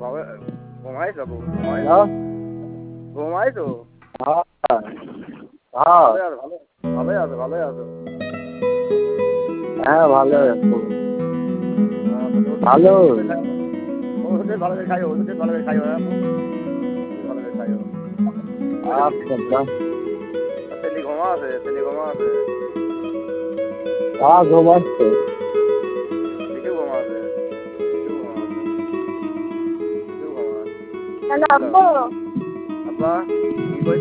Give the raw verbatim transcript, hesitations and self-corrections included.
ঘুমাবে ঘুমাইছো ঘুমাই হ্যালো ঘুমাইছো হ্যাঁ হ্যাঁ ভালোই আছো ভালো ভালোই আছো ভালোই আছো হ্যাঁ ভালো আছি ভালো ভালো ওষুধ ভালো করে খাইও ওষুধ ভালো করে খাইও হ্যাঁ ভালো করে খাইও আচ্ছা দাও। তেলি ঘুমা আছে তেলি ঘুমা আছে হ্যাঁ ঘুমাচ্ছে দেখে ঘুমা আছে দেখে ঘুমা আছে দেখে ঘুমা আছে হ্যালো আব্বু আব্বা